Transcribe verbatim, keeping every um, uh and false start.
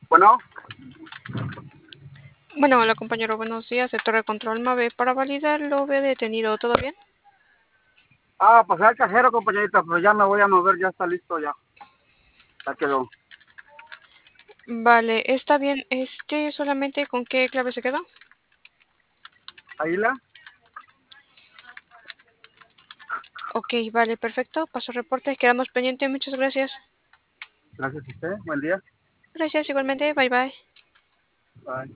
Bueno, Bueno, hola compañero, buenos días. De Torre Control Mave. Para validar lo ve detenido, ¿todo bien? ah, pasé al cajero, compañerita, pero ya me voy a mover, ya está listo, ya. Ya quedó. Vale, está bien. Este, solamente con qué clave se quedó. Ahí la. Ok, vale, perfecto. Paso reporte, quedamos pendientes. Muchas gracias. Gracias a usted. Buen día. Gracias igualmente. Bye bye. Bye.